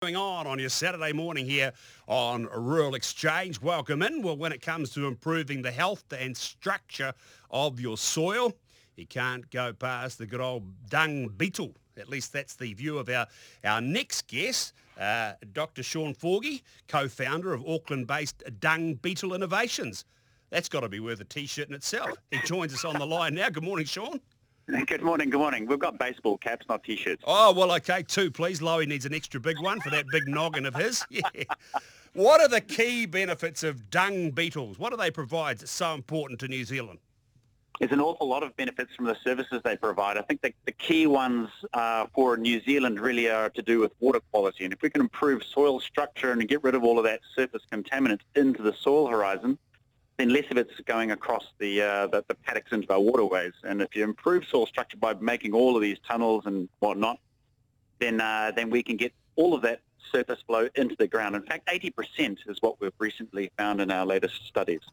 Going on your Saturday morning here on Rural Exchange. Welcome in. Well, when it comes to improving the health and structure of your soil, you can't go past the good old dung beetle. At least that's the view of our next guest, Dr. Sean Forgie, co-founder of Auckland-based Dung Beetle Innovations. That's got to be worth a T-shirt in itself. He joins us on the line now. Good morning, Sean. Good morning. We've got baseball caps, not T-shirts. Oh, well, okay, two, please. Lowy needs an extra big one for that big noggin of his. Yeah. What are the key benefits of dung beetles? What do they provide that's so important to New Zealand? There's an awful lot of benefits from the services they provide. I think the key ones for New Zealand really are to do with water quality. And if we can improve soil structure and get rid of all of that surface contaminants into the soil horizon, then less of it's going across the paddocks into our waterways. And if you improve soil structure by making all of these tunnels and whatnot, then we can get all of that surface flow into the ground. In fact, 80% is what we've recently found in our latest studies.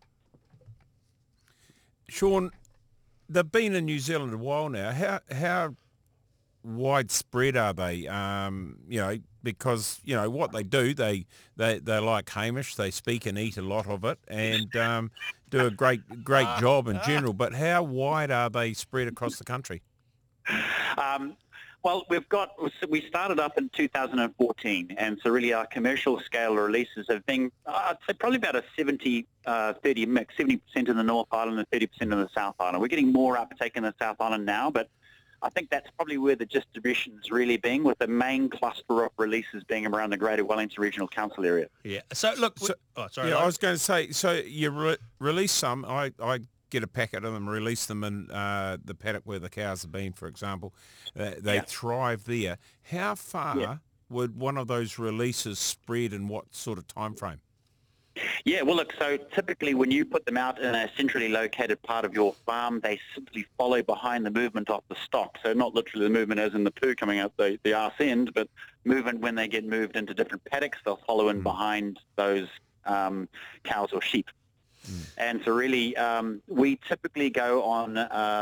Sean, they've been in New Zealand a while now. How widespread are they? Because what they do, they like Hamish. They speak and eat a lot of it, and do a great job in general. But how wide are they spread across the country? Well, we started up in 2014, and so really our commercial scale releases have been, I'd say probably about a 70-30 mix, 70% in the North Island and 30% in the South Island. We're getting more uptake in the South Island now, but I think that's probably where the distribution is really being, with the main cluster of releases being around the Greater Wellington Regional Council area. Yeah. So look, I was going to say, so you release some. I get a packet of them, release them in the paddock where the cows have been, for example. They thrive there. How far would one of those releases spread in what sort of time frame? Yeah, well, look, so typically when you put them out in a centrally located part of your farm, they simply follow behind the movement of the stock. So not literally the movement as in the poo coming out the arse end, but movement when they get moved into different paddocks, they'll follow in behind those cows or sheep. And so really, we typically go on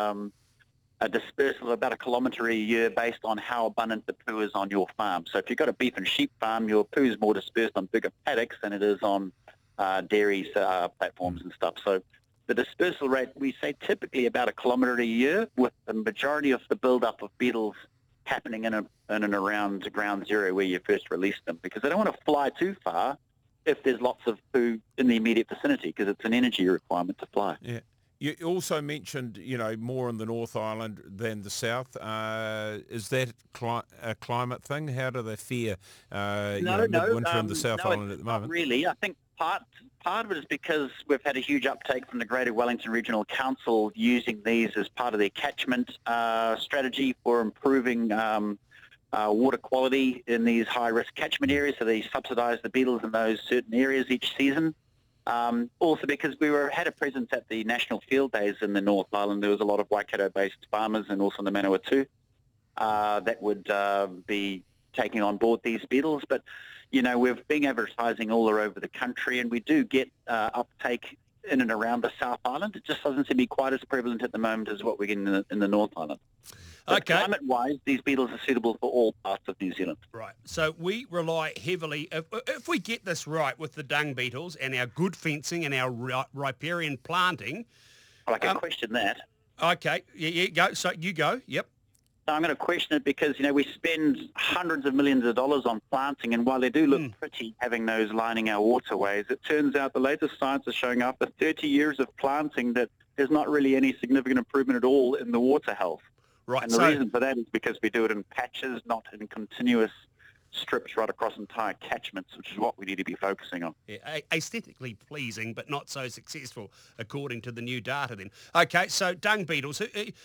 a dispersal of about 1 kilometre a year based on how abundant the poo is on your farm. So if you've got a beef and sheep farm, your poo is more dispersed on bigger paddocks than it is on dairy platforms and stuff. So the dispersal rate, we say typically about 1 kilometre a year, with the majority of the build-up of beetles happening in and around ground zero where you first release them, because they don't want to fly too far if there's lots of poo in the immediate vicinity, because it's an energy requirement to fly. Yeah. You also mentioned, more in the North Island than the South. Is that a climate thing? How do they fare midwinter in the South Island at the moment? Not really. I think part of it is because we've had a huge uptake from the Greater Wellington Regional Council using these as part of their catchment strategy for improving water quality in these high-risk catchment areas. So they subsidise the beetles in those certain areas each season. Also because we had a presence at the National Field Days in the North Island. There was a lot of Waikato-based farmers and also in the Manawatu that would be taking on board these beetles. But, we've been advertising all over the country, and we do get uptake in and around the South Island. It just doesn't seem to be quite as prevalent at the moment as what we get in the North Island. But climate-wise, these beetles are suitable for all parts of New Zealand. Right. So we rely heavily, if we get this right with the dung beetles and our good fencing and our riparian planting. Well, I can question that. Okay. Yeah, go. So you go. Yep. So I'm going to question it because, we spend hundreds of millions of dollars on planting, and while they do look pretty, having those lining our waterways, it turns out the latest science is showing after 30 years of planting that there's not really any significant improvement at all in the water health. Right. And the reason for that is because we do it in patches, not in continuous strips right across entire catchments, which is what we need to be focusing on. Yeah, aesthetically pleasing, but not so successful, according to the new data then. Okay, so dung beetles,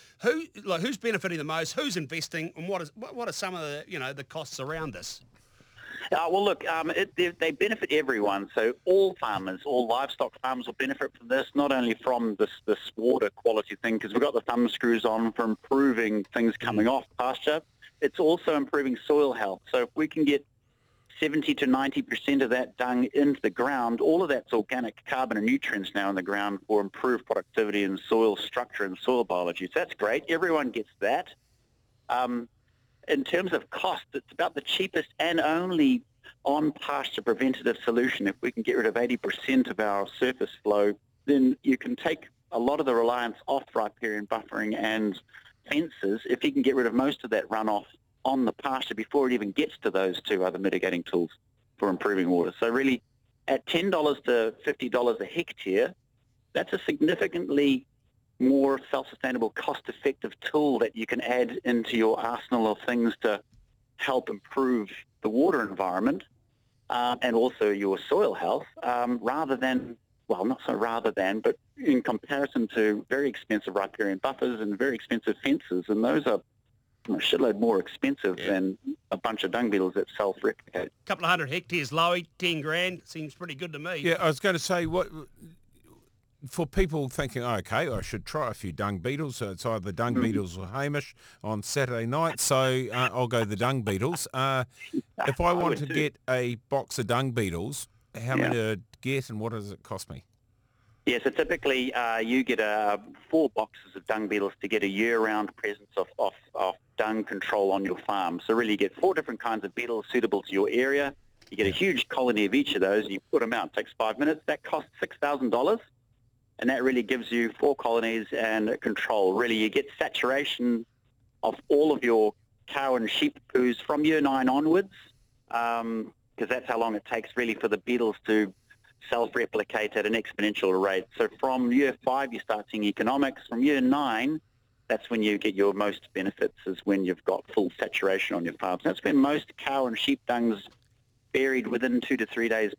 who's benefiting the most, who's investing, and what are some of the, the costs around this? Well, look, they benefit everyone. So all farmers, all livestock farmers will benefit from this, not only from this water quality thing, because we've got the thumb screws on for improving things coming off pasture. It's also improving soil health. So if we can get 70 to 90% of that dung into the ground, all of that's organic carbon and nutrients now in the ground for improved productivity and soil structure and soil biology. So that's great. Everyone gets that. In terms of cost, it's about the cheapest and only on-pasture preventative solution. If we can get rid of 80% of our surface flow, then you can take a lot of the reliance off riparian buffering and fences if you can get rid of most of that runoff on the pasture before it even gets to those two other mitigating tools for improving water. So really, at $10 to $50 a hectare, that's a significantly more self-sustainable, cost-effective tool that you can add into your arsenal of things to help improve the water environment and also your soil health, rather than, well, not so rather than, but in comparison to very expensive riparian buffers and very expensive fences, and those are a shitload more expensive than a bunch of dung beetles that self-replicate. A couple of 100 hectares, Lowy, 10 grand, seems pretty good to me. Yeah, I was going to say, what for people thinking, oh, okay, I should try a few dung beetles. So it's either dung beetles or Hamish on Saturday night, so I'll go the dung beetles. If I want to get a box of dung beetles, how many to get and what does it cost me? Yeah, so typically you get 4 boxes of dung beetles to get a year-round presence of dung control on your farm. So really you get 4 different kinds of beetles suitable to your area. You get a huge colony of each of those, and you put them out. It takes 5 minutes. That costs $6,000, and that really gives you 4 colonies and control. Really, you get saturation of all of your cow and sheep poos from year 9 onwards, because that's how long it takes really for the beetles to self-replicate at an exponential rate. So from year 5, you start seeing economics. From year 9, that's when you get your most benefits, is when you've got full saturation on your farms. That's when most cow and sheep dung's buried within 2 to 3 days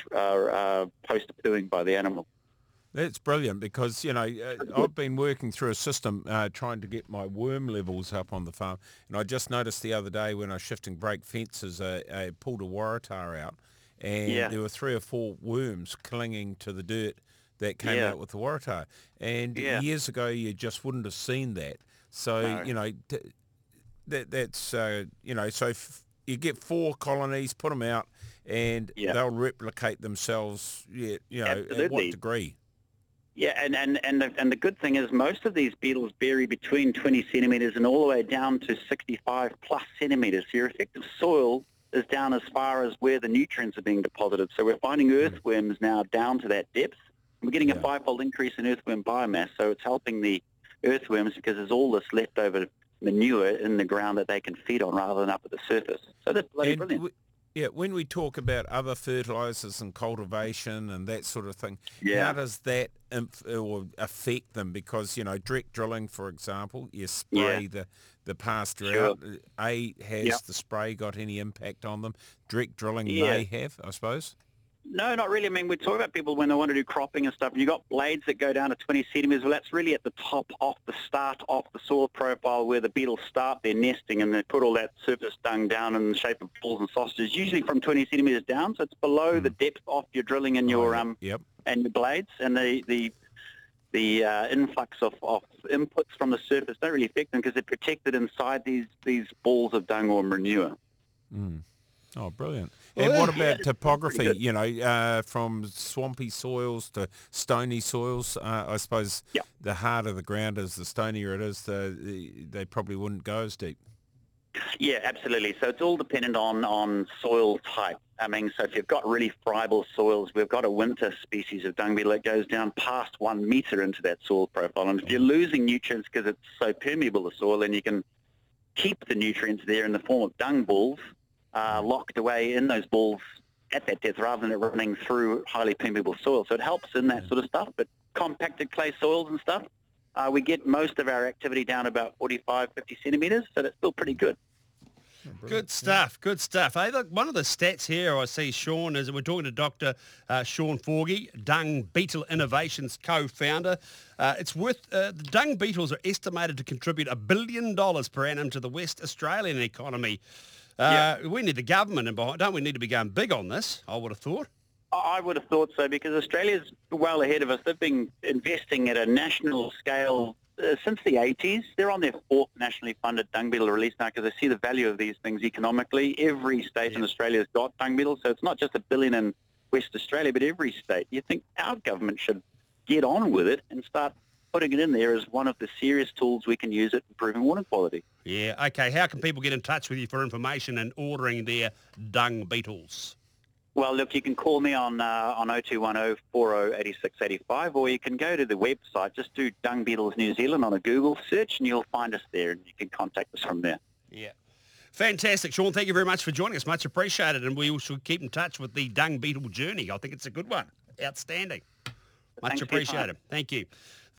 post-pooing by the animal. That's brilliant because, you know, I've been working through a system trying to get my worm levels up on the farm. And I just noticed the other day when I was shifting brake fences, I pulled a waratah out and there were 3 or 4 worms clinging to the dirt that came out with the waratah. And years ago, you just wouldn't have seen that. So, you know, that's, you know, so you get 4 colonies, put them out, and they'll replicate themselves, you know, Absolutely. At what degree? Yeah, and the good thing is most of these beetles bury between 20 centimetres and all the way down to 65 plus centimetres. So your effective soil is down as far as where the nutrients are being deposited. So we're finding earthworms now down to that depth. We're getting a 5-fold increase in earthworm biomass, so it's helping the earthworms because there's all this leftover manure in the ground that they can feed on rather than up at the surface. So that's bloody brilliant. When we talk about other fertilisers and cultivation and that sort of thing, how does that affect them? Because, you know, direct drilling, for example, you spray the pasture out. Has the spray got any impact on them? Direct drilling may have, I suppose. No, not really. I mean, we talk about people when they want to do cropping and stuff, and you've got blades that go down to 20 centimetres. Well, that's really at the top off the start off the soil profile where the beetles start their nesting, and they put all that surface dung down in the shape of balls and sausages, usually from 20 centimetres down. So it's below the depth off your drilling and your and your blades, and the influx of inputs from the surface don't really affect them because they're protected inside these balls of dung or manure. Oh, brilliant. And what about topography, you know, from swampy soils to stony soils? I suppose the harder the ground is, the stonier it is, they probably wouldn't go as deep. Yeah, absolutely. So it's all dependent on soil type. I mean, so if you've got really friable soils, we've got a winter species of dung beetle that goes down past 1 metre into that soil profile. And if you're losing nutrients because it's so permeable, the soil, then you can keep the nutrients there in the form of dung balls, locked away in those balls at that depth rather than it running through highly permeable soil. So it helps in that sort of stuff. But compacted clay soils and stuff, we get most of our activity down about 45, 50 centimetres, so that's still pretty good. Good stuff, good stuff. Hey, look, one of the stats here I see, Sean, is we're talking to Dr. Sean Forgie, Dung Beetle Innovations co-founder. It's worth, the dung beetles are estimated to contribute $1 billion per annum to the West Australian economy. We need the government involved. Don't we need to be going big on this, I would have thought? I would have thought so because Australia's well ahead of us. They've been investing at a national scale since the 80s. They're on their 4th nationally funded dung beetle release now because they see the value of these things economically. Every state in Australia has got dung beetles, so it's not just $1 billion in West Australia, but every state. You think our government should get on with it and start putting it in there as one of the serious tools we can use at improving water quality. Yeah, okay. How can people get in touch with you for information and ordering their dung beetles? Well, look, you can call me on 0210 40 86 85, or you can go to the website. Just do Dung Beetles New Zealand on a Google search, and you'll find us there, and you can contact us from there. Yeah. Fantastic, Sean. Thank you very much for joining us. Much appreciated, and we should keep in touch with the dung beetle journey. I think it's a good one. Outstanding. Much Thanks for your time. appreciated. Thank you.